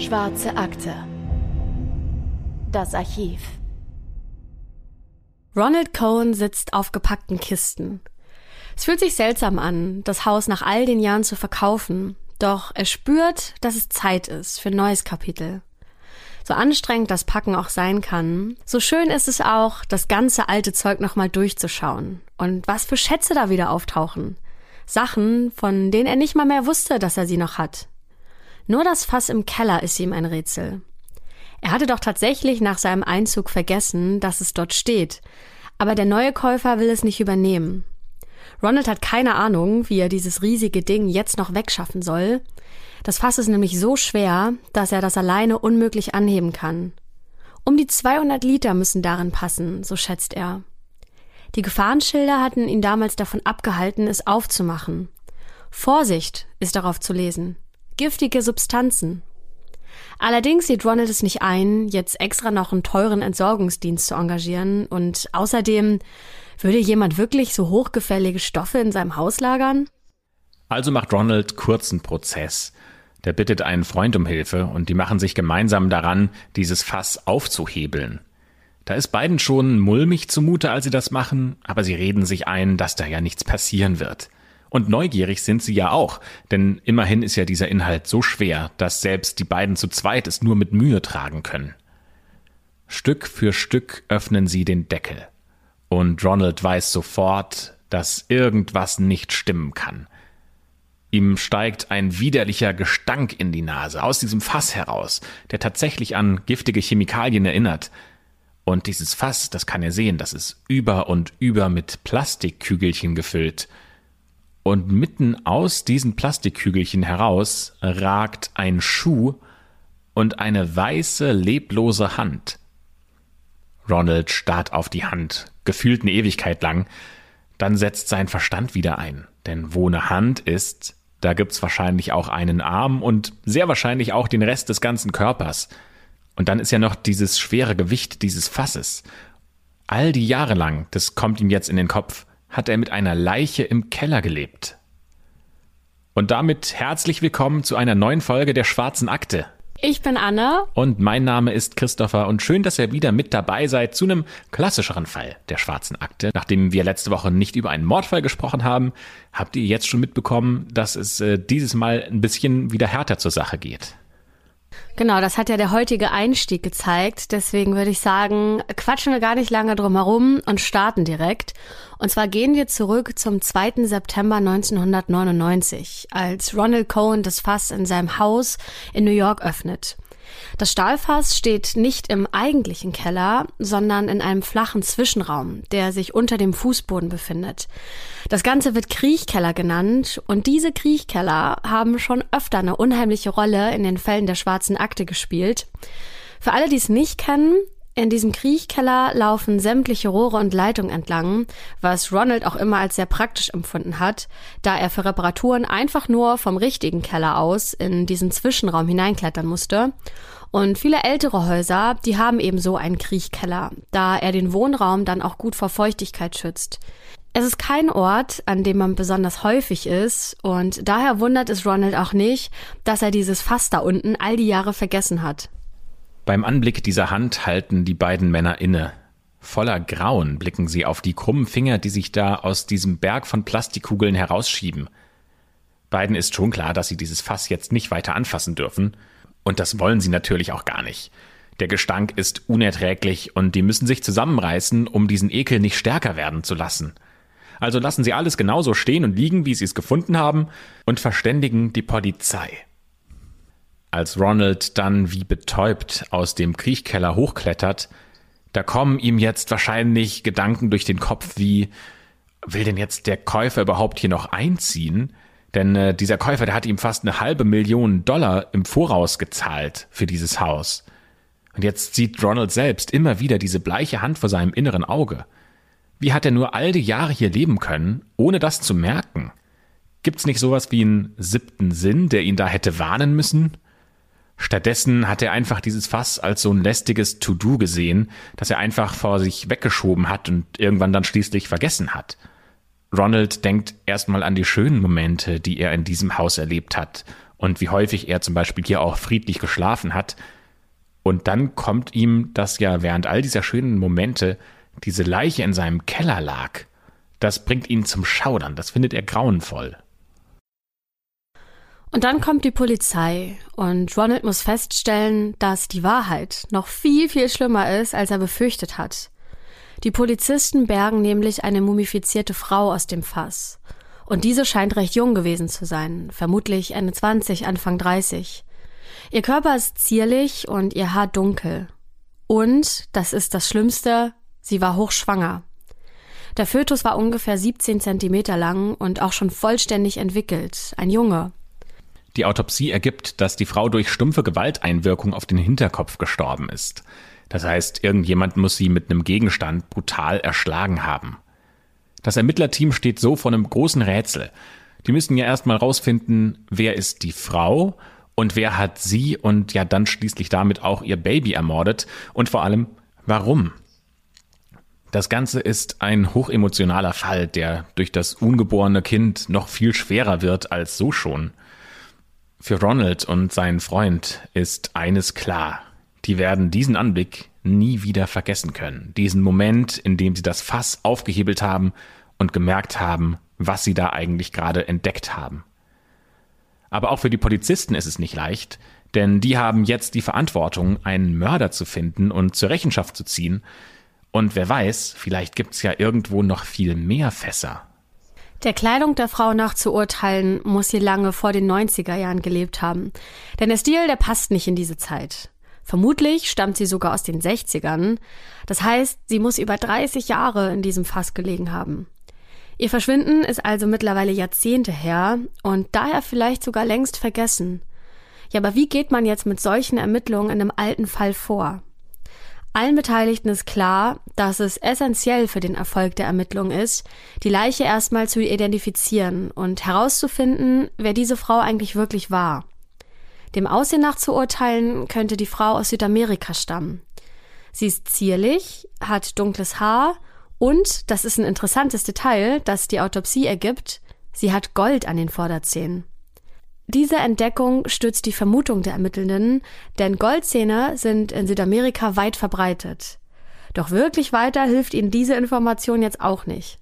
Schwarze Akte. Das Archiv. Ronald Cohen sitzt auf gepackten Kisten. Es fühlt sich seltsam an, das Haus nach all den Jahren zu verkaufen, doch er spürt, dass es Zeit ist für ein neues Kapitel. So anstrengend das Packen auch sein kann, so schön ist es auch, das ganze alte Zeug nochmal durchzuschauen. Und was für Schätze da wieder auftauchen. Sachen, von denen er nicht mal mehr wusste, dass er sie noch hat. Nur das Fass im Keller ist ihm ein Rätsel. Er hatte doch tatsächlich nach seinem Einzug vergessen, dass es dort steht. Aber der neue Käufer will es nicht übernehmen. Ronald hat keine Ahnung, wie er dieses riesige Ding jetzt noch wegschaffen soll. Das Fass ist nämlich so schwer, dass er das alleine unmöglich anheben kann. Um die 200 Liter müssen darin passen, so schätzt er. Die Gefahrenschilder hatten ihn damals davon abgehalten, es aufzumachen. Vorsicht ist darauf zu lesen. Giftige Substanzen. Allerdings sieht Ronald es nicht ein, jetzt extra noch einen teuren Entsorgungsdienst zu engagieren und außerdem, würde jemand wirklich so hochgefällige Stoffe in seinem Haus lagern? Also macht Ronald kurzen Prozess. Der bittet einen Freund um Hilfe und die machen sich gemeinsam daran, dieses Fass aufzuhebeln. Da ist beiden schon mulmig zumute, als sie das machen, aber sie reden sich ein, dass da ja nichts passieren wird. Und neugierig sind sie ja auch, denn immerhin ist ja dieser Inhalt so schwer, dass selbst die beiden zu zweit es nur mit Mühe tragen können. Stück für Stück öffnen sie den Deckel. Und Ronald weiß sofort, dass irgendwas nicht stimmen kann. Ihm steigt ein widerlicher Gestank in die Nase, aus diesem Fass heraus, der tatsächlich an giftige Chemikalien erinnert. Und dieses Fass, das kann er sehen, das ist über und über mit Plastikkügelchen gefüllt. Und mitten aus diesen Plastikkügelchen heraus ragt ein Schuh und eine weiße, leblose Hand. Ronald starrt auf die Hand, gefühlt eine Ewigkeit lang. Dann setzt sein Verstand wieder ein. Denn wo eine Hand ist, da gibt's wahrscheinlich auch einen Arm und sehr wahrscheinlich auch den Rest des ganzen Körpers. Und dann ist ja noch dieses schwere Gewicht dieses Fasses. All die Jahre lang, das kommt ihm jetzt in den Kopf, hat er mit einer Leiche im Keller gelebt. Und damit herzlich willkommen zu einer neuen Folge der Schwarzen Akte. Ich bin Anne. Und mein Name ist Christopher und schön, dass ihr wieder mit dabei seid zu einem klassischeren Fall der Schwarzen Akte. Nachdem wir letzte Woche nicht über einen Mordfall gesprochen haben, habt ihr jetzt schon mitbekommen, dass es dieses Mal ein bisschen wieder härter zur Sache geht. Genau, das hat ja der heutige Einstieg gezeigt. Deswegen würde ich sagen, quatschen wir gar nicht lange drum herum und starten direkt. Und zwar gehen wir zurück zum 2. September 1999, als Ronald Cohen das Fass in seinem Haus in New York öffnet. Das Stahlfass steht nicht im eigentlichen Keller, sondern in einem flachen Zwischenraum, der sich unter dem Fußboden befindet. Das Ganze wird Kriechkeller genannt und diese Kriechkeller haben schon öfter eine unheimliche Rolle in den Fällen der Schwarzen Akte gespielt. Für alle, die es nicht kennen, in diesem Kriechkeller laufen sämtliche Rohre und Leitungen entlang, was Ronald auch immer als sehr praktisch empfunden hat, da er für Reparaturen einfach nur vom richtigen Keller aus in diesen Zwischenraum hineinklettern musste. Und viele ältere Häuser, die haben eben so einen Kriechkeller, da er den Wohnraum dann auch gut vor Feuchtigkeit schützt. Es ist kein Ort, an dem man besonders häufig ist und daher wundert es Ronald auch nicht, dass er dieses Fass da unten all die Jahre vergessen hat. Beim Anblick dieser Hand halten die beiden Männer inne. Voller Grauen blicken sie auf die krummen Finger, die sich da aus diesem Berg von Plastikkugeln herausschieben. Beiden ist schon klar, dass sie dieses Fass jetzt nicht weiter anfassen dürfen. Und das wollen sie natürlich auch gar nicht. Der Gestank ist unerträglich und die müssen sich zusammenreißen, um diesen Ekel nicht stärker werden zu lassen. Also lassen sie alles genauso stehen und liegen, wie sie es gefunden haben, und verständigen die Polizei. Als Ronald dann wie betäubt aus dem Kriechkeller hochklettert, da kommen ihm jetzt wahrscheinlich Gedanken durch den Kopf wie, will denn jetzt der Käufer überhaupt hier noch einziehen? Denn dieser Käufer, der hat ihm fast $500.000 im Voraus gezahlt für dieses Haus. Und jetzt sieht Ronald selbst immer wieder diese bleiche Hand vor seinem inneren Auge. Wie hat er nur all die Jahre hier leben können, ohne das zu merken? Gibt's nicht sowas wie einen 7. Sinn, der ihn da hätte warnen müssen? Stattdessen hat er einfach dieses Fass als so ein lästiges To-Do gesehen, das er einfach vor sich weggeschoben hat und irgendwann dann schließlich vergessen hat. Ronald denkt erstmal an die schönen Momente, die er in diesem Haus erlebt hat und wie häufig er zum Beispiel hier auch friedlich geschlafen hat. Und dann kommt ihm, dass ja während all dieser schönen Momente diese Leiche in seinem Keller lag. Das bringt ihn zum Schaudern, das findet er grauenvoll. Und dann kommt die Polizei und Ronald muss feststellen, dass die Wahrheit noch viel, viel schlimmer ist, als er befürchtet hat. Die Polizisten bergen nämlich eine mumifizierte Frau aus dem Fass. Und diese scheint recht jung gewesen zu sein, vermutlich Ende 20, Anfang 30. Ihr Körper ist zierlich und ihr Haar dunkel. Und, das ist das Schlimmste, sie war hochschwanger. Der Fötus war ungefähr 17 Zentimeter lang und auch schon vollständig entwickelt, ein Junge. Die Autopsie ergibt, dass die Frau durch stumpfe Gewalteinwirkung auf den Hinterkopf gestorben ist. Das heißt, irgendjemand muss sie mit einem Gegenstand brutal erschlagen haben. Das Ermittlerteam steht so vor einem großen Rätsel. Die müssen ja erstmal rausfinden, wer ist die Frau und wer hat sie und ja dann schließlich damit auch ihr Baby ermordet und vor allem, warum? Das Ganze ist ein hochemotionaler Fall, der durch das ungeborene Kind noch viel schwerer wird als so schon. Für Ronald und seinen Freund ist eines klar. Die werden diesen Anblick nie wieder vergessen können. Diesen Moment, in dem sie das Fass aufgehebelt haben und gemerkt haben, was sie da eigentlich gerade entdeckt haben. Aber auch für die Polizisten ist es nicht leicht, denn die haben jetzt die Verantwortung, einen Mörder zu finden und zur Rechenschaft zu ziehen. Und wer weiß, vielleicht gibt's ja irgendwo noch viel mehr Fässer. Der Kleidung der Frau nach zu urteilen, muss sie lange vor den 90er Jahren gelebt haben. Denn der Stil, der passt nicht in diese Zeit. Vermutlich stammt sie sogar aus den 60ern. Das heißt, sie muss über 30 Jahre in diesem Fass gelegen haben. Ihr Verschwinden ist also mittlerweile Jahrzehnte her und daher vielleicht sogar längst vergessen. Ja, aber wie geht man jetzt mit solchen Ermittlungen in einem alten Fall vor? Allen Beteiligten ist klar, dass es essentiell für den Erfolg der Ermittlungen ist, die Leiche erstmal zu identifizieren und herauszufinden, wer diese Frau eigentlich wirklich war. Dem Aussehen nach zu urteilen, könnte die Frau aus Südamerika stammen. Sie ist zierlich, hat dunkles Haar und, das ist ein interessantes Detail, das die Autopsie ergibt, sie hat Gold an den Vorderzähnen. Diese Entdeckung stützt die Vermutung der Ermittelnden, denn Goldzähne sind in Südamerika weit verbreitet. Doch wirklich weiter hilft ihnen diese Information jetzt auch nicht.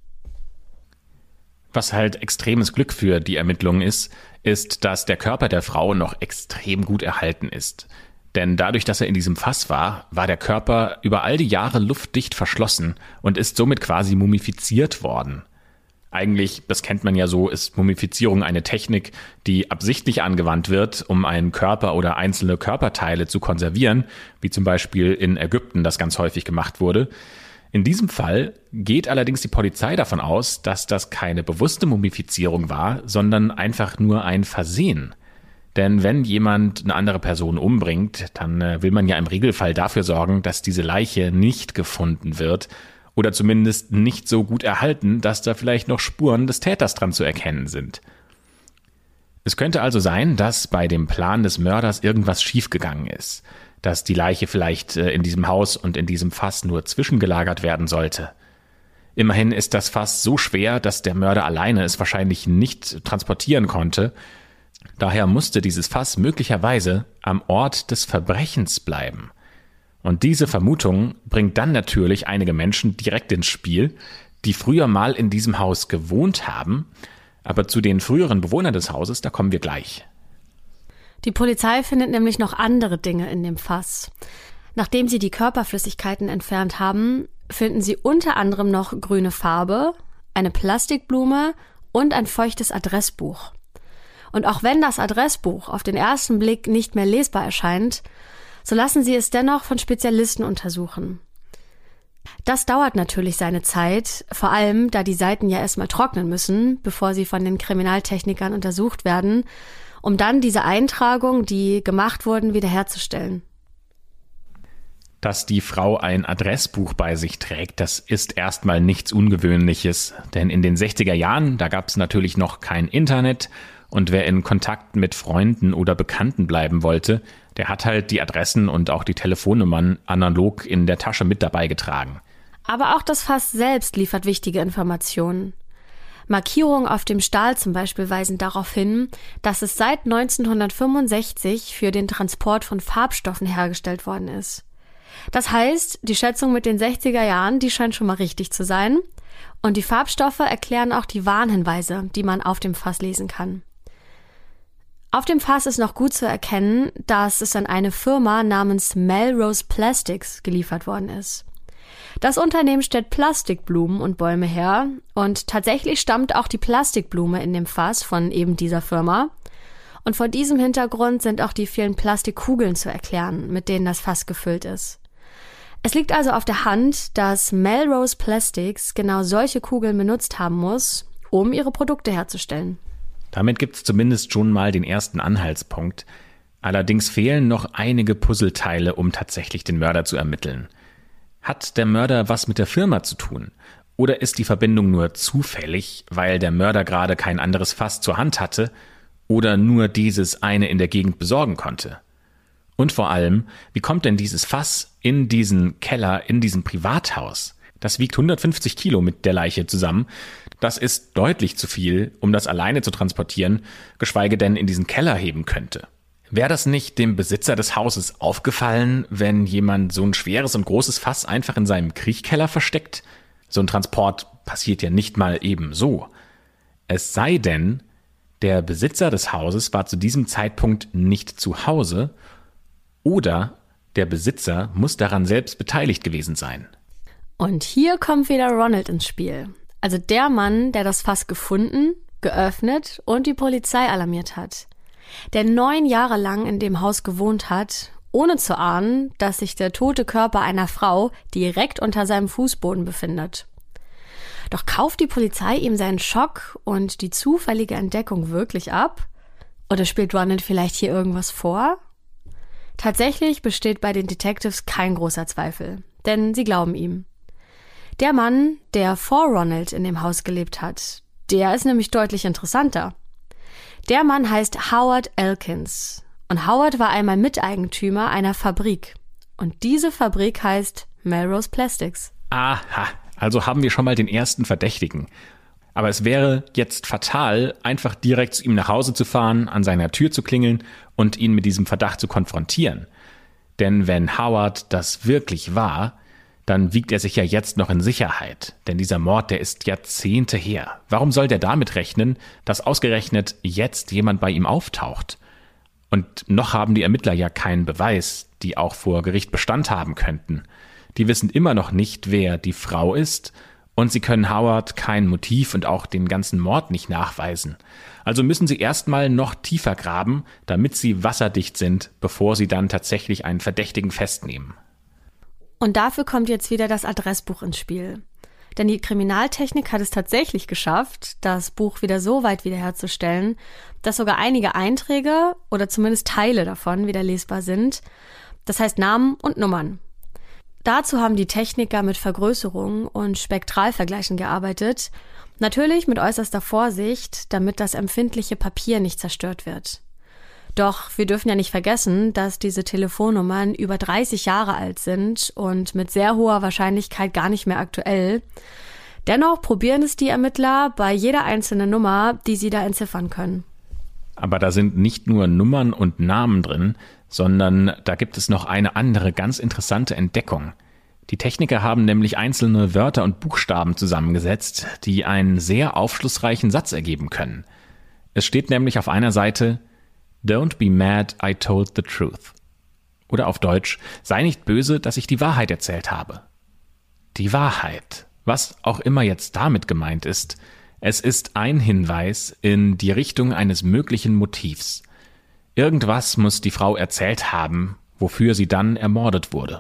Was halt extremes Glück für die Ermittlungen ist, dass der Körper der Frau noch extrem gut erhalten ist. Denn dadurch, dass er in diesem Fass war, war der Körper über all die Jahre luftdicht verschlossen und ist somit quasi mumifiziert worden. Eigentlich, das kennt man ja so, ist Mumifizierung eine Technik, die absichtlich angewandt wird, um einen Körper oder einzelne Körperteile zu konservieren, wie zum Beispiel in Ägypten das ganz häufig gemacht wurde. In diesem Fall geht allerdings die Polizei davon aus, dass das keine bewusste Mumifizierung war, sondern einfach nur ein Versehen. Denn wenn jemand eine andere Person umbringt, dann will man ja im Regelfall dafür sorgen, dass diese Leiche nicht gefunden wird oder zumindest nicht so gut erhalten, dass da vielleicht noch Spuren des Täters dran zu erkennen sind. Es könnte also sein, dass bei dem Plan des Mörders irgendwas schiefgegangen ist, dass die Leiche vielleicht in diesem Haus und in diesem Fass nur zwischengelagert werden sollte. Immerhin ist das Fass so schwer, dass der Mörder alleine es wahrscheinlich nicht transportieren konnte. Daher musste dieses Fass möglicherweise am Ort des Verbrechens bleiben. Und diese Vermutung bringt dann natürlich einige Menschen direkt ins Spiel, die früher mal in diesem Haus gewohnt haben. Aber zu den früheren Bewohnern des Hauses, da kommen wir gleich. Die Polizei findet nämlich noch andere Dinge in dem Fass. Nachdem sie die Körperflüssigkeiten entfernt haben, finden sie unter anderem noch grüne Farbe, eine Plastikblume und ein feuchtes Adressbuch. Und auch wenn das Adressbuch auf den ersten Blick nicht mehr lesbar erscheint, so lassen sie es dennoch von Spezialisten untersuchen. Das dauert natürlich seine Zeit, vor allem da die Seiten ja erstmal trocknen müssen, bevor sie von den Kriminaltechnikern untersucht werden, um dann diese Eintragungen, die gemacht wurden, wiederherzustellen. Dass die Frau ein Adressbuch bei sich trägt, das ist erstmal nichts Ungewöhnliches, denn in den 60er Jahren, da gab es natürlich noch kein Internet und wer in Kontakt mit Freunden oder Bekannten bleiben wollte, der hat halt die Adressen und auch die Telefonnummern analog in der Tasche mit dabei getragen. Aber auch das Fass selbst liefert wichtige Informationen. Markierungen auf dem Stahl zum Beispiel weisen darauf hin, dass es seit 1965 für den Transport von Farbstoffen hergestellt worden ist. Das heißt, die Schätzung mit den 60er Jahren, die scheint schon mal richtig zu sein. Und die Farbstoffe erklären auch die Warnhinweise, die man auf dem Fass lesen kann. Auf dem Fass ist noch gut zu erkennen, dass es an eine Firma namens Melrose Plastics geliefert worden ist. Das Unternehmen stellt Plastikblumen und Bäume her und tatsächlich stammt auch die Plastikblume in dem Fass von eben dieser Firma. Und vor diesem Hintergrund sind auch die vielen Plastikkugeln zu erklären, mit denen das Fass gefüllt ist. Es liegt also auf der Hand, dass Melrose Plastics genau solche Kugeln benutzt haben muss, um ihre Produkte herzustellen. Damit gibt es zumindest schon mal den ersten Anhaltspunkt. Allerdings fehlen noch einige Puzzleteile, um tatsächlich den Mörder zu ermitteln. Hat der Mörder was mit der Firma zu tun? Oder ist die Verbindung nur zufällig, weil der Mörder gerade kein anderes Fass zur Hand hatte oder nur dieses eine in der Gegend besorgen konnte? Und vor allem, wie kommt denn dieses Fass in diesen Keller, in diesem Privathaus? Das wiegt 150 Kilo mit der Leiche zusammen. Das ist deutlich zu viel, um das alleine zu transportieren, geschweige denn in diesen Keller heben könnte. Wäre das nicht dem Besitzer des Hauses aufgefallen, wenn jemand so ein schweres und großes Fass einfach in seinem Kriechkeller versteckt? So ein Transport passiert ja nicht mal eben so. Es sei denn, der Besitzer des Hauses war zu diesem Zeitpunkt nicht zu Hause oder der Besitzer muss daran selbst beteiligt gewesen sein. Und hier kommt wieder Ronald ins Spiel. Also der Mann, der das Fass gefunden, geöffnet und die Polizei alarmiert hat. Der 9 Jahre lang in dem Haus gewohnt hat, ohne zu ahnen, dass sich der tote Körper einer Frau direkt unter seinem Fußboden befindet. Doch kauft die Polizei ihm seinen Schock und die zufällige Entdeckung wirklich ab? Oder spielt Ronald vielleicht hier irgendwas vor? Tatsächlich besteht bei den Detectives kein großer Zweifel, denn sie glauben ihm. Der Mann, der vor Ronald in dem Haus gelebt hat, der ist nämlich deutlich interessanter. Der Mann heißt Howard Elkins und Howard war einmal Miteigentümer einer Fabrik. Und diese Fabrik heißt Melrose Plastics. Aha, also haben wir schon mal den ersten Verdächtigen. Aber es wäre jetzt fatal, einfach direkt zu ihm nach Hause zu fahren, an seiner Tür zu klingeln und ihn mit diesem Verdacht zu konfrontieren. Denn wenn Howard das wirklich war, dann wiegt er sich ja jetzt noch in Sicherheit. Denn dieser Mord, der ist Jahrzehnte her. Warum soll der damit rechnen, dass ausgerechnet jetzt jemand bei ihm auftaucht? Und noch haben die Ermittler ja keinen Beweis, die auch vor Gericht Bestand haben könnten. Die wissen immer noch nicht, wer die Frau ist und sie können Howard kein Motiv und auch den ganzen Mord nicht nachweisen. Also müssen sie erstmal noch tiefer graben, damit sie wasserdicht sind, bevor sie dann tatsächlich einen Verdächtigen festnehmen. Und dafür kommt jetzt wieder das Adressbuch ins Spiel. Denn die Kriminaltechnik hat es tatsächlich geschafft, das Buch wieder so weit wiederherzustellen, dass sogar einige Einträge oder zumindest Teile davon wieder lesbar sind. Das heißt Namen und Nummern. Dazu haben die Techniker mit Vergrößerungen und Spektralvergleichen gearbeitet. Natürlich mit äußerster Vorsicht, damit das empfindliche Papier nicht zerstört wird. Doch wir dürfen ja nicht vergessen, dass diese Telefonnummern über 30 Jahre alt sind und mit sehr hoher Wahrscheinlichkeit gar nicht mehr aktuell. Dennoch probieren es die Ermittler bei jeder einzelnen Nummer, die sie da entziffern können. Aber da sind nicht nur Nummern und Namen drin, sondern da gibt es noch eine andere ganz interessante Entdeckung. Die Techniker haben nämlich einzelne Wörter und Buchstaben zusammengesetzt, die einen sehr aufschlussreichen Satz ergeben können. Es steht nämlich auf einer Seite: Don't be mad, I told the truth. Oder auf Deutsch: Sei nicht böse, dass ich die Wahrheit erzählt habe. Die Wahrheit, was auch immer jetzt damit gemeint ist, es ist ein Hinweis in die Richtung eines möglichen Motivs. Irgendwas muss die Frau erzählt haben, wofür sie dann ermordet wurde.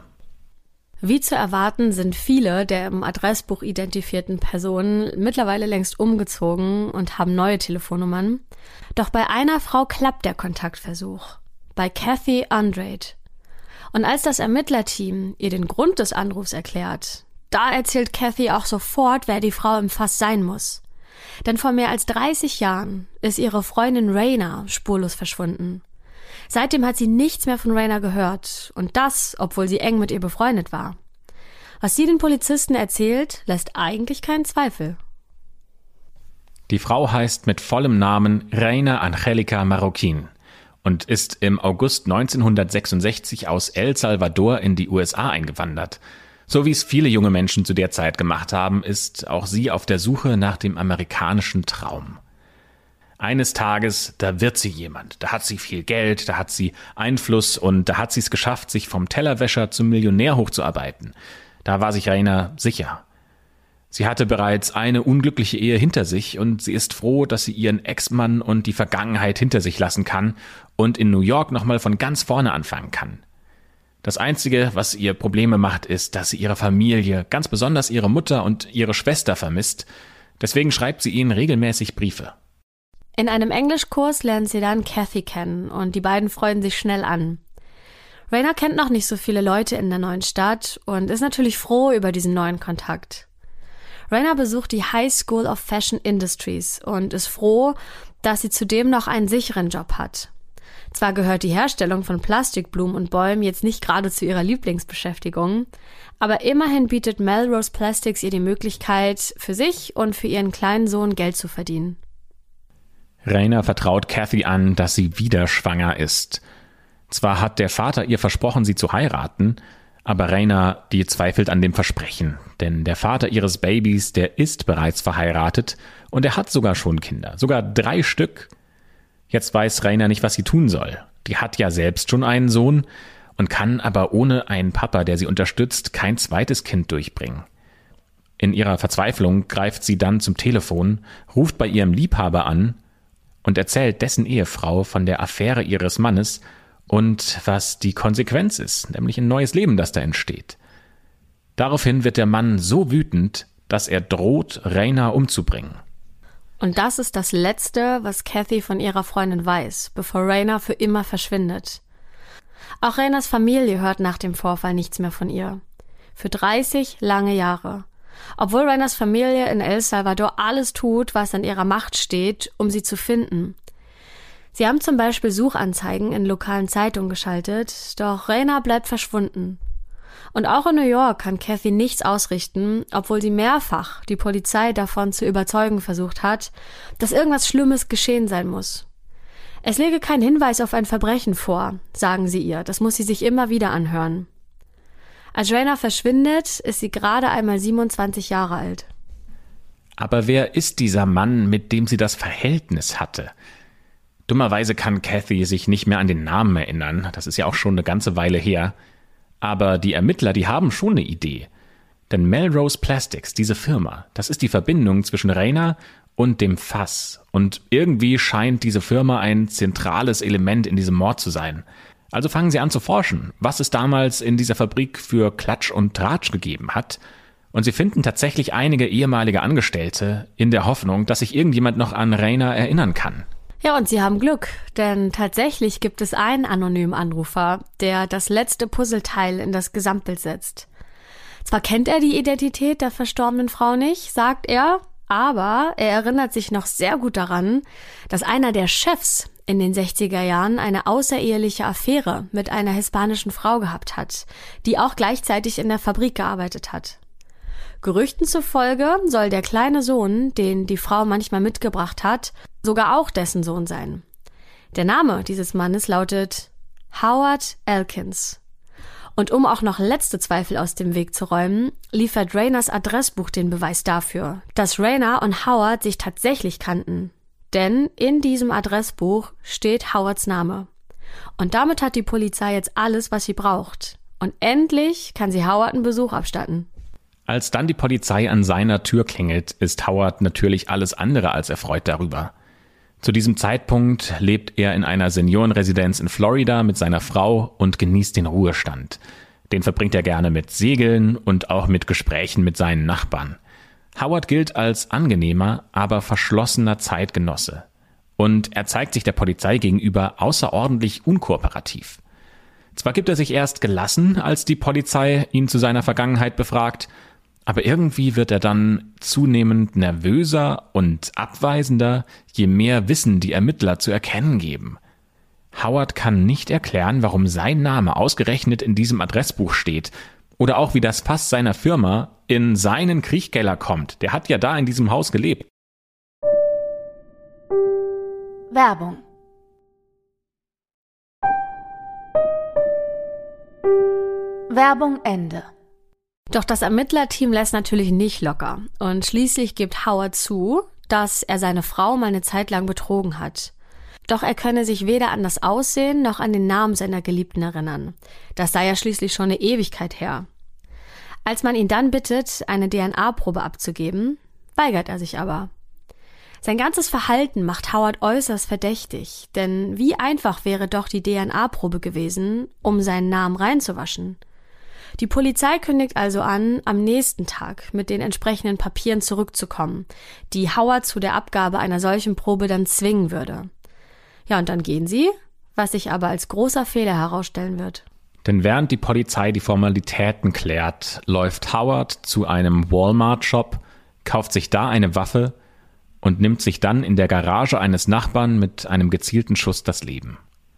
Wie zu erwarten, sind viele der im Adressbuch identifizierten Personen mittlerweile längst umgezogen und haben neue Telefonnummern. Doch bei einer Frau klappt der Kontaktversuch. Bei Kathy Andrade. Und als das Ermittlerteam ihr den Grund des Anrufs erklärt, da erzählt Kathy auch sofort, wer die Frau im Fass sein muss. Denn vor mehr als 30 Jahren ist ihre Freundin Raina spurlos verschwunden. Seitdem hat sie nichts mehr von Raina gehört und das, obwohl sie eng mit ihr befreundet war. Was sie den Polizisten erzählt, lässt eigentlich keinen Zweifel. Die Frau heißt mit vollem Namen Reina Angelica Marroquín und ist im August 1966 aus El Salvador in die USA eingewandert. So wie es viele junge Menschen zu der Zeit gemacht haben, ist auch sie auf der Suche nach dem amerikanischen Traum. Eines Tages, da wird sie jemand, da hat sie viel Geld, da hat sie Einfluss und da hat sie es geschafft, sich vom Tellerwäscher zum Millionär hochzuarbeiten. Da war sich Reina sicher. Sie hatte bereits eine unglückliche Ehe hinter sich und sie ist froh, dass sie ihren Ex-Mann und die Vergangenheit hinter sich lassen kann und in New York nochmal von ganz vorne anfangen kann. Das Einzige, was ihr Probleme macht, ist, dass sie ihre Familie, ganz besonders ihre Mutter und ihre Schwester vermisst. Deswegen schreibt sie ihnen regelmäßig Briefe. In einem Englischkurs lernt sie dann Kathy kennen und die beiden freunden sich schnell an. Reina kennt noch nicht so viele Leute in der neuen Stadt und ist natürlich froh über diesen neuen Kontakt. Reina besucht die High School of Fashion Industries und ist froh, dass sie zudem noch einen sicheren Job hat. Zwar gehört die Herstellung von Plastikblumen und Bäumen jetzt nicht gerade zu ihrer Lieblingsbeschäftigung, aber immerhin bietet Melrose Plastics ihr die Möglichkeit, für sich und für ihren kleinen Sohn Geld zu verdienen. Reina vertraut Kathy an, dass sie wieder schwanger ist. Zwar hat der Vater ihr versprochen, sie zu heiraten, aber Reina, die zweifelt an dem Versprechen, denn der Vater ihres Babys, der ist bereits verheiratet und er hat sogar schon Kinder, sogar 3 Stück. Jetzt weiß Reina nicht, was sie tun soll. Die hat ja selbst schon einen Sohn und kann aber ohne einen Papa, der sie unterstützt, kein zweites Kind durchbringen. In ihrer Verzweiflung greift sie dann zum Telefon, ruft bei ihrem Liebhaber an und erzählt dessen Ehefrau von der Affäre ihres Mannes und was die Konsequenz ist, nämlich ein neues Leben, das da entsteht. Daraufhin wird der Mann so wütend, dass er droht, Reina umzubringen. Und das ist das Letzte, was Kathy von ihrer Freundin weiß, bevor Reina für immer verschwindet. Auch Reinas Familie hört nach dem Vorfall nichts mehr von ihr. Für 30 lange Jahre. Obwohl Reinas Familie in El Salvador alles tut, was an ihrer Macht steht, um sie zu finden. Sie haben zum Beispiel Suchanzeigen in lokalen Zeitungen geschaltet, doch Reina bleibt verschwunden. Und auch in New York kann Kathy nichts ausrichten, obwohl sie mehrfach die Polizei davon zu überzeugen versucht hat, dass irgendwas Schlimmes geschehen sein muss. Es lege kein Hinweis auf ein Verbrechen vor, sagen sie ihr, das muss sie sich immer wieder anhören. Als Reina verschwindet, ist sie gerade einmal 27 Jahre alt. Aber wer ist dieser Mann, mit dem sie das Verhältnis hatte? Dummerweise kann Kathy sich nicht mehr an den Namen erinnern, das ist ja auch schon eine ganze Weile her. Aber die Ermittler, die haben schon eine Idee. Denn Melrose Plastics, diese Firma, das ist die Verbindung zwischen Reina und dem Fass. Und irgendwie scheint diese Firma ein zentrales Element in diesem Mord zu sein. Also fangen sie an zu forschen, was es damals in dieser Fabrik für Klatsch und Tratsch gegeben hat. Und sie finden tatsächlich einige ehemalige Angestellte in der Hoffnung, dass sich irgendjemand noch an Reina erinnern kann. Ja, und sie haben Glück, denn tatsächlich gibt es einen anonymen Anrufer, der das letzte Puzzleteil in das Gesamtbild setzt. Zwar kennt er die Identität der verstorbenen Frau nicht, sagt er, aber er erinnert sich noch sehr gut daran, dass einer der Chefs in den 60er Jahren eine außereheliche Affäre mit einer hispanischen Frau gehabt hat, die auch gleichzeitig in der Fabrik gearbeitet hat. Gerüchten zufolge soll der kleine Sohn, den die Frau manchmal mitgebracht hat, sogar auch dessen Sohn sein. Der Name dieses Mannes lautet Howard Elkins. Und um auch noch letzte Zweifel aus dem Weg zu räumen, liefert Rainas Adressbuch den Beweis dafür, dass Reina und Howard sich tatsächlich kannten. Denn in diesem Adressbuch steht Howards Name. Und damit hat die Polizei jetzt alles, was sie braucht. Und endlich kann sie Howard einen Besuch abstatten. Als dann die Polizei an seiner Tür klingelt, ist Howard natürlich alles andere als erfreut darüber. Zu diesem Zeitpunkt lebt er in einer Seniorenresidenz in Florida mit seiner Frau und genießt den Ruhestand. Den verbringt er gerne mit Segeln und auch mit Gesprächen mit seinen Nachbarn. Howard gilt als angenehmer, aber verschlossener Zeitgenosse. Und er zeigt sich der Polizei gegenüber außerordentlich unkooperativ. Zwar gibt er sich erst gelassen, als die Polizei ihn zu seiner Vergangenheit befragt, aber irgendwie wird er dann zunehmend nervöser und abweisender, je mehr Wissen die Ermittler zu erkennen geben. Howard kann nicht erklären, warum sein Name ausgerechnet in diesem Adressbuch steht oder auch wie das Fass seiner Firma in seinen Kriechkeller kommt. Der hat ja da in diesem Haus gelebt. Werbung. Werbung Ende. Doch das Ermittlerteam lässt natürlich nicht locker und schließlich gibt Howard zu, dass er seine Frau mal eine Zeit lang betrogen hat. Doch er könne sich weder an das Aussehen noch an den Namen seiner Geliebten erinnern. Das sei ja schließlich schon eine Ewigkeit her. Als man ihn dann bittet, eine DNA-Probe abzugeben, weigert er sich aber. Sein ganzes Verhalten macht Howard äußerst verdächtig, denn wie einfach wäre doch die DNA-Probe gewesen, um seinen Namen reinzuwaschen. Die Polizei kündigt also an, am nächsten Tag mit den entsprechenden Papieren zurückzukommen, die Howard zu der Abgabe einer solchen Probe dann zwingen würde. Ja, und dann gehen sie, was sich aber als großer Fehler herausstellen wird. Denn während die Polizei die Formalitäten klärt, läuft Howard zu einem Walmart-Shop, kauft sich da eine Waffe und nimmt sich dann in der Garage eines Nachbarn mit einem gezielten Schuss das Leben.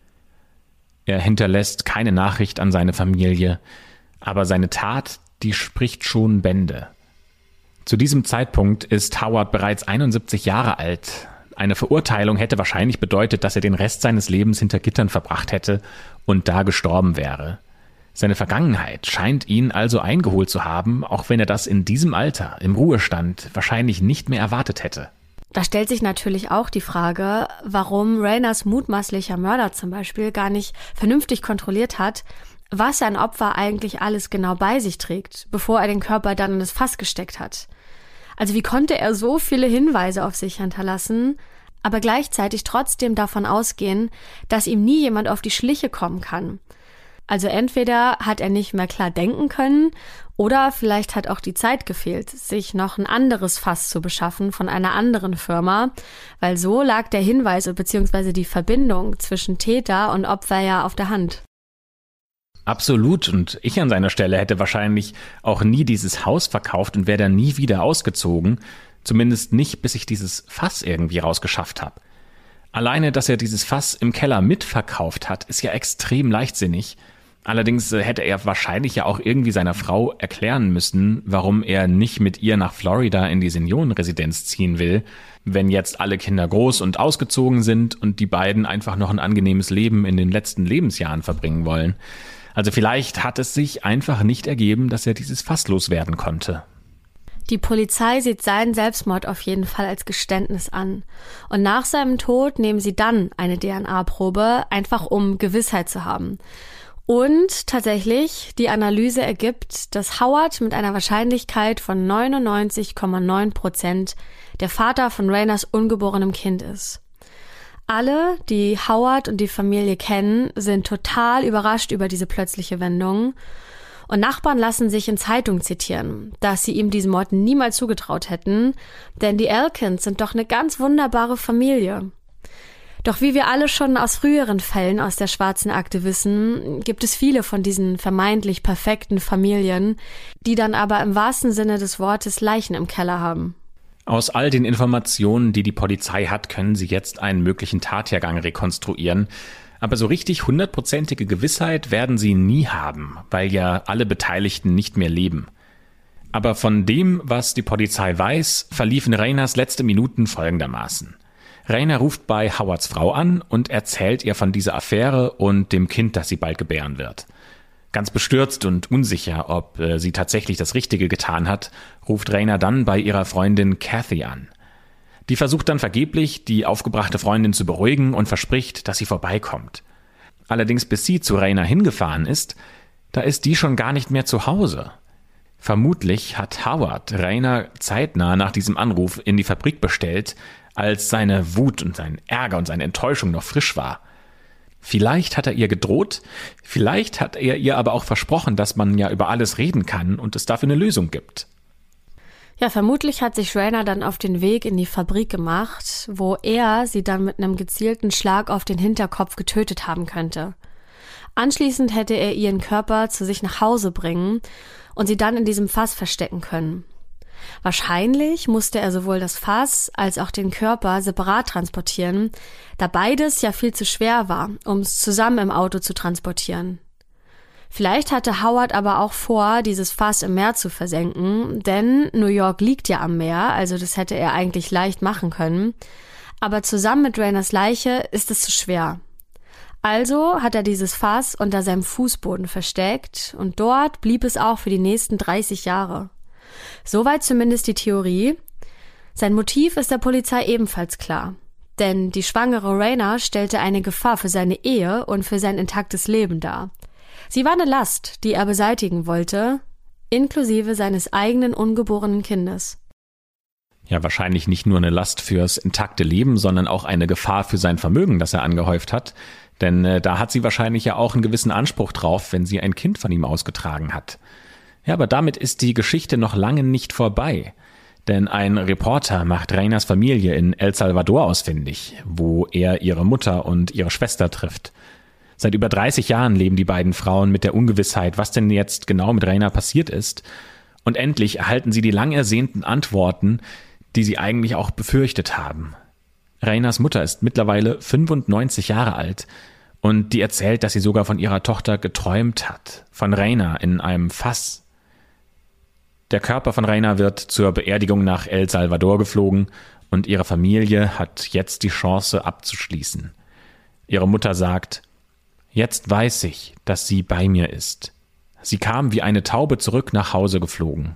Er hinterlässt keine Nachricht an seine Familie, aber seine Tat, die spricht schon Bände. Zu diesem Zeitpunkt ist Howard bereits 71 Jahre alt. Eine Verurteilung hätte wahrscheinlich bedeutet, dass er den Rest seines Lebens hinter Gittern verbracht hätte und da gestorben wäre. Seine Vergangenheit scheint ihn also eingeholt zu haben, auch wenn er das in diesem Alter, im Ruhestand, wahrscheinlich nicht mehr erwartet hätte. Da stellt sich natürlich auch die Frage, warum Rayners mutmaßlicher Mörder zum Beispiel gar nicht vernünftig kontrolliert hat, was ein Opfer eigentlich alles genau bei sich trägt, bevor er den Körper dann in das Fass gesteckt hat. Also wie konnte er so viele Hinweise auf sich hinterlassen, aber gleichzeitig trotzdem davon ausgehen, dass ihm nie jemand auf die Schliche kommen kann? Also entweder hat er nicht mehr klar denken können oder vielleicht hat auch die Zeit gefehlt, sich noch ein anderes Fass zu beschaffen von einer anderen Firma, weil so lag der Hinweis bzw. die Verbindung zwischen Täter und Opfer ja auf der Hand. Absolut, und ich an seiner Stelle hätte wahrscheinlich auch nie dieses Haus verkauft und wäre dann nie wieder ausgezogen, zumindest nicht, bis ich dieses Fass irgendwie rausgeschafft habe. Alleine, dass er dieses Fass im Keller mitverkauft hat, ist ja extrem leichtsinnig. Allerdings hätte er wahrscheinlich ja auch irgendwie seiner Frau erklären müssen, warum er nicht mit ihr nach Florida in die Seniorenresidenz ziehen will, wenn jetzt alle Kinder groß und ausgezogen sind und die beiden einfach noch ein angenehmes Leben in den letzten Lebensjahren verbringen wollen. Also vielleicht hat es sich einfach nicht ergeben, dass er dieses Fass loswerden konnte. Die Polizei sieht seinen Selbstmord auf jeden Fall als Geständnis an. Und nach seinem Tod nehmen sie dann eine DNA-Probe, einfach um Gewissheit zu haben. Und tatsächlich, die Analyse ergibt, dass Howard mit einer Wahrscheinlichkeit von 99,9% der Vater von Rayners ungeborenem Kind ist. Alle, die Howard und die Familie kennen, sind total überrascht über diese plötzliche Wendung. Und Nachbarn lassen sich in Zeitungen zitieren, dass sie ihm diesen Mord niemals zugetraut hätten, denn die Elkins sind doch eine ganz wunderbare Familie. Doch wie wir alle schon aus früheren Fällen aus der schwarzen Akte wissen, gibt es viele von diesen vermeintlich perfekten Familien, die dann aber im wahrsten Sinne des Wortes Leichen im Keller haben. Aus all den Informationen, die die Polizei hat, können sie jetzt einen möglichen Tathergang rekonstruieren. Aber so richtig 100%ige Gewissheit werden sie nie haben, weil ja alle Beteiligten nicht mehr leben. Aber von dem, was die Polizei weiß, verliefen Rayners letzte Minuten folgendermaßen. Rayner ruft bei Howards Frau an und erzählt ihr von dieser Affäre und dem Kind, das sie bald gebären wird. Ganz bestürzt und unsicher, ob sie tatsächlich das Richtige getan hat, ruft Rayner dann bei ihrer Freundin Kathy an. Die versucht dann vergeblich, die aufgebrachte Freundin zu beruhigen und verspricht, dass sie vorbeikommt. Allerdings bis sie zu Rayner hingefahren ist, da ist die schon gar nicht mehr zu Hause. Vermutlich hat Howard Rayner zeitnah nach diesem Anruf in die Fabrik bestellt, als seine Wut und sein Ärger und seine Enttäuschung noch frisch war. Vielleicht hat er ihr gedroht, vielleicht hat er ihr aber auch versprochen, dass man ja über alles reden kann und es dafür eine Lösung gibt. Ja, vermutlich hat sich Rayner dann auf den Weg in die Fabrik gemacht, wo er sie dann mit einem gezielten Schlag auf den Hinterkopf getötet haben könnte. Anschließend hätte er ihren Körper zu sich nach Hause bringen und sie dann in diesem Fass verstecken können. Wahrscheinlich musste er sowohl das Fass als auch den Körper separat transportieren, da beides ja viel zu schwer war, um es zusammen im Auto zu transportieren. Vielleicht hatte Howard aber auch vor, dieses Fass im Meer zu versenken, denn New York liegt ja am Meer, also das hätte er eigentlich leicht machen können. Aber zusammen mit Rayners Leiche ist es zu schwer. Also hat er dieses Fass unter seinem Fußboden versteckt und dort blieb es auch für die nächsten 30 Jahre. Soweit zumindest die Theorie. Sein Motiv ist der Polizei ebenfalls klar. Denn die schwangere Rayna stellte eine Gefahr für seine Ehe und für sein intaktes Leben dar. Sie war eine Last, die er beseitigen wollte, inklusive seines eigenen ungeborenen Kindes. Ja, wahrscheinlich nicht nur eine Last fürs intakte Leben, sondern auch eine Gefahr für sein Vermögen, das er angehäuft hat. Denn da hat sie wahrscheinlich ja auch einen gewissen Anspruch drauf, wenn sie ein Kind von ihm ausgetragen hat. Ja, aber damit ist die Geschichte noch lange nicht vorbei. Denn ein Reporter macht Raynas Familie in El Salvador ausfindig, wo er ihre Mutter und ihre Schwester trifft. Seit über 30 Jahren leben die beiden Frauen mit der Ungewissheit, was denn jetzt genau mit Rayna passiert ist. Und endlich erhalten sie die lang ersehnten Antworten, die sie eigentlich auch befürchtet haben. Raynas Mutter ist mittlerweile 95 Jahre alt und die erzählt, dass sie sogar von ihrer Tochter geträumt hat, von Rayna in einem Fass. Der Körper von Rayna wird zur Beerdigung nach El Salvador geflogen und ihre Familie hat jetzt die Chance abzuschließen. Ihre Mutter sagt: Jetzt weiß ich, dass sie bei mir ist. Sie kam wie eine Taube zurück nach Hause geflogen.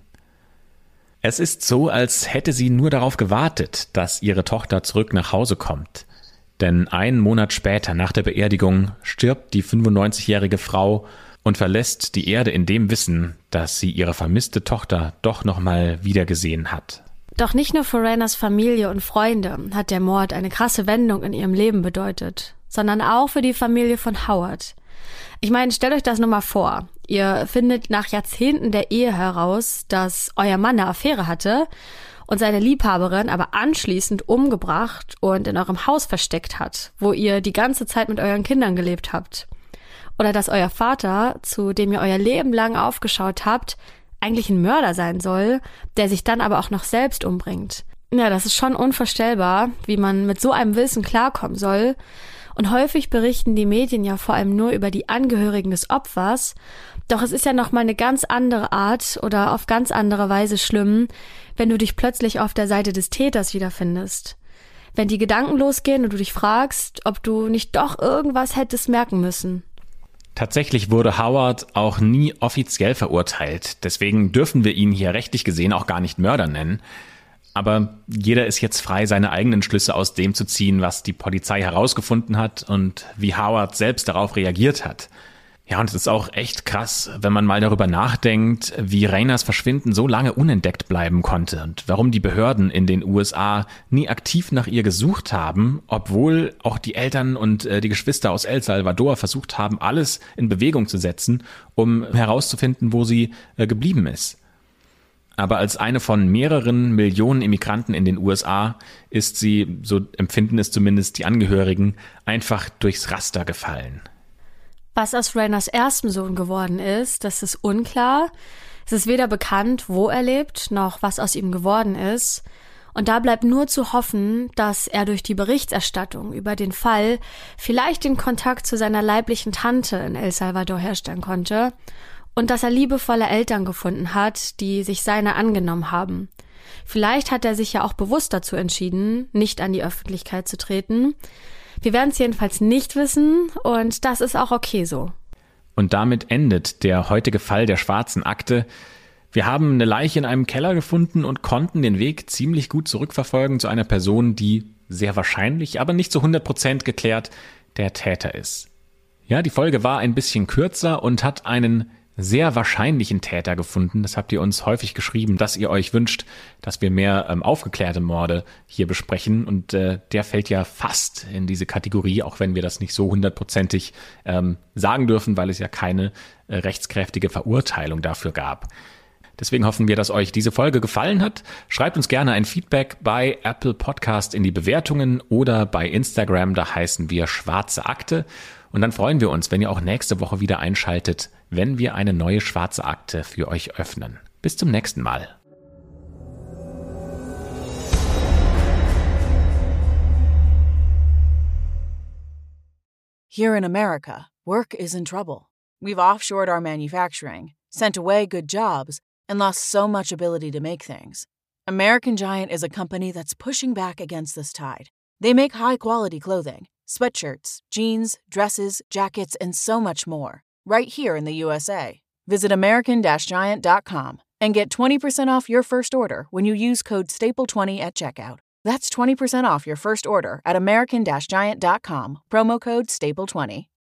Es ist so, als hätte sie nur darauf gewartet, dass ihre Tochter zurück nach Hause kommt. Denn einen Monat später, nach der Beerdigung, stirbt die 95-jährige Frau und verlässt die Erde in dem Wissen, dass sie ihre vermisste Tochter doch noch mal wiedergesehen hat. Doch nicht nur für Raynas Familie und Freunde hat der Mord eine krasse Wendung in ihrem Leben bedeutet, sondern auch für die Familie von Howard. Ich meine, stellt euch das nur mal vor. Ihr findet nach Jahrzehnten der Ehe heraus, dass euer Mann eine Affäre hatte und seine Liebhaberin aber anschließend umgebracht und in eurem Haus versteckt hat, wo ihr die ganze Zeit mit euren Kindern gelebt habt. Oder dass euer Vater, zu dem ihr euer Leben lang aufgeschaut habt, eigentlich ein Mörder sein soll, der sich dann aber auch noch selbst umbringt. Ja, das ist schon unvorstellbar, wie man mit so einem Wissen klarkommen soll. Und häufig berichten die Medien ja vor allem nur über die Angehörigen des Opfers. Doch es ist ja nochmal eine ganz andere Art oder auf ganz andere Weise schlimm, wenn du dich plötzlich auf der Seite des Täters wiederfindest. Wenn die Gedanken losgehen und du dich fragst, ob du nicht doch irgendwas hättest merken müssen. Tatsächlich wurde Howard auch nie offiziell verurteilt. Deswegen dürfen wir ihn hier rechtlich gesehen auch gar nicht Mörder nennen. Aber jeder ist jetzt frei, seine eigenen Schlüsse aus dem zu ziehen, was die Polizei herausgefunden hat und wie Howard selbst darauf reagiert hat. Ja, und es ist auch echt krass, wenn man mal darüber nachdenkt, wie Raynas Verschwinden so lange unentdeckt bleiben konnte und warum die Behörden in den USA nie aktiv nach ihr gesucht haben, obwohl auch die Eltern und die Geschwister aus El Salvador versucht haben, alles in Bewegung zu setzen, um herauszufinden, wo sie geblieben ist. Aber als eine von mehreren Millionen Immigranten in den USA ist sie, so empfinden es zumindest die Angehörigen, einfach durchs Raster gefallen. Was aus Raynas erstem Sohn geworden ist, das ist unklar. Es ist weder bekannt, wo er lebt, noch was aus ihm geworden ist. Und da bleibt nur zu hoffen, dass er durch die Berichterstattung über den Fall vielleicht den Kontakt zu seiner leiblichen Tante in El Salvador herstellen konnte und dass er liebevolle Eltern gefunden hat, die sich seiner angenommen haben. Vielleicht hat er sich ja auch bewusst dazu entschieden, nicht an die Öffentlichkeit zu treten. Wir werden es jedenfalls nicht wissen und das ist auch okay so. Und damit endet der heutige Fall der schwarzen Akte. Wir haben eine Leiche in einem Keller gefunden und konnten den Weg ziemlich gut zurückverfolgen zu einer Person, die sehr wahrscheinlich, aber nicht zu 100% geklärt, der Täter ist. Ja, die Folge war ein bisschen kürzer und hat einen sehr wahrscheinlichen Täter gefunden. Das habt ihr uns häufig geschrieben, dass ihr euch wünscht, dass wir mehr aufgeklärte Morde hier besprechen. Und der fällt ja fast in diese Kategorie, auch wenn wir das nicht so 100%ig sagen dürfen, weil es ja keine rechtskräftige Verurteilung dafür gab. Deswegen hoffen wir, dass euch diese Folge gefallen hat. Schreibt uns gerne ein Feedback bei Apple Podcast in die Bewertungen oder bei Instagram, da heißen wir Schwarze Akte. Und dann freuen wir uns, wenn ihr auch nächste Woche wieder einschaltet, wenn wir eine neue Schwarze Akte für euch öffnen. Bis zum nächsten Mal. Here in America, work is in trouble. We've offshored our manufacturing, sent away good jobs, and lost so much ability to make things. American Giant is a company that's pushing back against this tide. They make high-quality clothing, sweatshirts, jeans, dresses, jackets, and so much more, right here in the USA. Visit American-Giant.com and get 20% off your first order when you use code STAPLE20 at checkout. That's 20% off your first order at American-Giant.com, promo code STAPLE20.